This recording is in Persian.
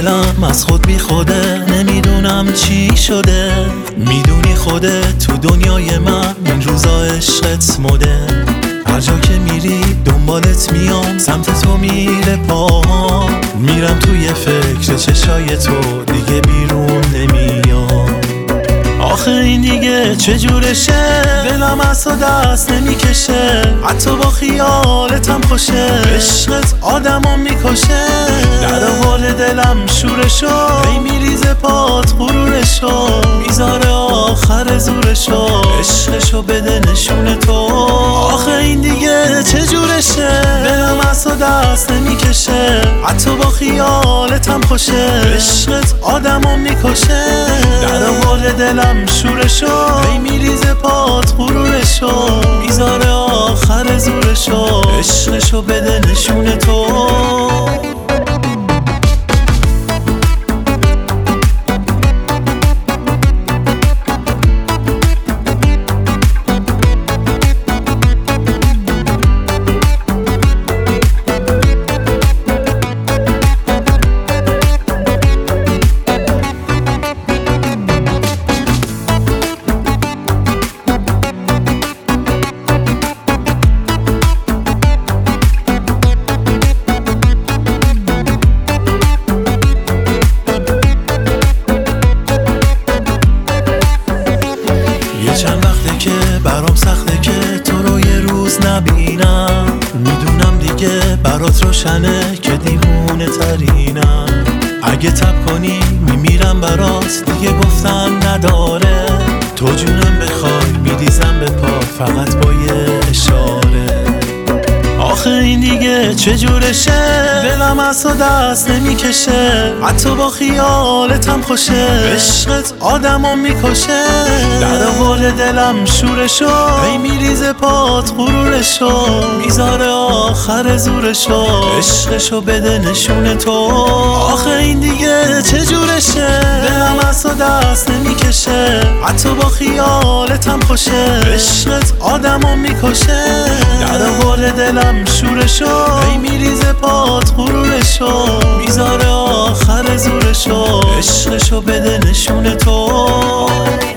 دلم از خود بی خوده، نمیدونم چی شده. میدونی خودت تو دنیای من این روزا عشقت مده. هر جا که میری دنبالت میام، سمت تو میره پاهام. میرم توی فکر چشای تو، دیگه بیرون نمیام. آخه این دیگه چجورشه، دلم از تو دست نمیکشه. حتی با خیالتم خوشه، عشقت آدمو میکشه. در آورده دلم شورشو، هی میریزه پات غرورشو. میذاره آخر زورشو، عشقشو بده نشون تو. آخه این دیگه چجورشه، دلم از تو دست نمیکشه. حتی با خیالتم خوشه، عشقت آدمو میکشه. در آورده دلم شورشو، هی میریزه پات غرورشو. میذاره آخر زورشو، عشقشو بده نشون تو. چند وقته که برام سخته که تو رو یه روز نبینم. میدونم دیگه برات روشنه که دیوونه ترینم. اگه تب کنی میمیرم برات، دیگه گفتن نداره. تو جونم بخوای میریزم به پات، فقط با یه اشاره. آخه این دیگه چجورشه، دلم از تو دست نمیکشه. حتی با خیالتم خوشه، عشقت آدمو میکشه. در آورده دلم شورشو، هی میریزه پات غرورشو. میذاره آخر زورشو، عشقشو بده نشون تو. آخه این دیگه چجورشه، دلم از تو دست نمیکشه. حتی با خیالتم خوشه، عشقت آدمو میکشه. در آورده دلم شورشو، هی میریزه پات غرورشو. میذاره آخر زورشو، عشقشو بده نشون تو.